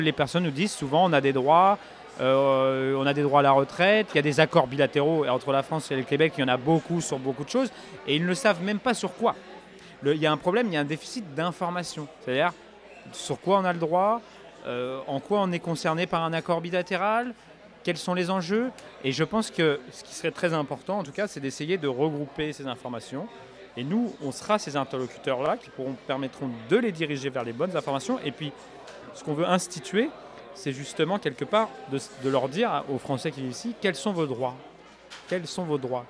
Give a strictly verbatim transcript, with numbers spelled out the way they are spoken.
Les personnes nous disent souvent on a des droits, euh, on a des droits à la retraite, il y a des accords bilatéraux et entre la France et le Québec, il y en a beaucoup sur beaucoup de choses et ils ne savent même pas sur quoi. Le, il y a un problème, il y a un déficit d'information. C'est-à-dire sur quoi on a le droit, euh, en quoi on est concerné par un accord bilatéral, quels sont les enjeux. Et je pense que ce qui serait très important, en tout cas, c'est d'essayer de regrouper ces informations. Et nous, on sera ces interlocuteurs-là qui pourront, permettront de les diriger vers les bonnes informations. Et puis, ce qu'on veut instituer, c'est justement quelque part de, de leur dire aux Français qui vivent ici, quels sont vos droits ? Quels sont vos droits ?